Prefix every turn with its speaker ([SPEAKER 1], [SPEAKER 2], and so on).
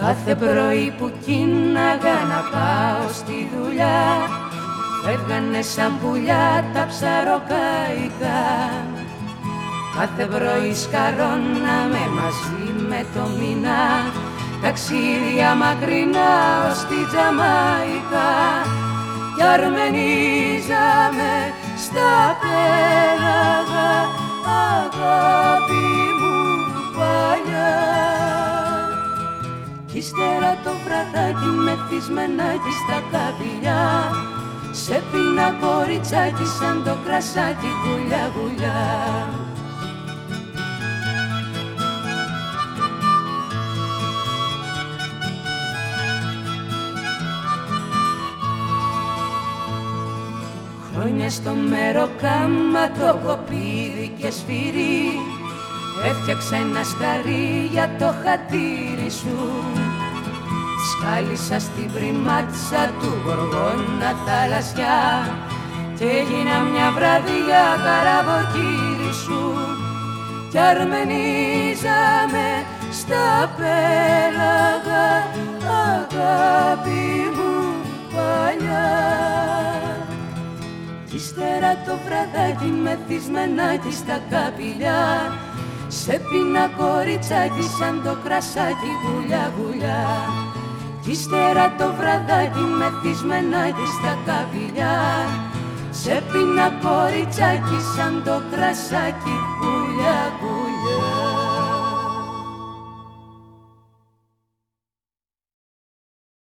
[SPEAKER 1] Κάθε πρωί που κίναγα να πάω στη δουλειά, φεύγανε σαν πουλιά τα ψαροκαϊκά. Κάθε πρωί σκαρώναμε μαζί με το μήνα, ταξίδια μακρινά ως τη Τζαμαϊκά. Κι αρμενίζαμε στα πέλαγα, αγάπη μου παλιά. Κι ύστερα το βραδάκι μεθυσμενάκι στα καπηλιά, σε πίνα κοριτσάκι σαν το κρασάκι γουλιά γουλιά. Χρόνια στο μεροκάμα το κοπίδι και σφυρί, έφτιαξα ένα σκαρί για το χατήρι σου. Σκάλισα στην πριμάτσα του γοργόνα θαλασσιά κι έγινα μια βραδιά καραβοκύρι σου. Κι αρμενίζαμε στα πέλαγα, αγάπη μου παλιά. Κι ύστερα το βραδάκι μεθυσμενάκι στα καπηλιά, σε πίνα κοριτσάκι σαν το κρασάκι γουλιά γουλιά. Κι ύστερα το βραδάκι μεθυσμενάκι στα καπηλιά, σε πίνα κοριτσάκι σαν το κρασάκι γουλιά γουλιά.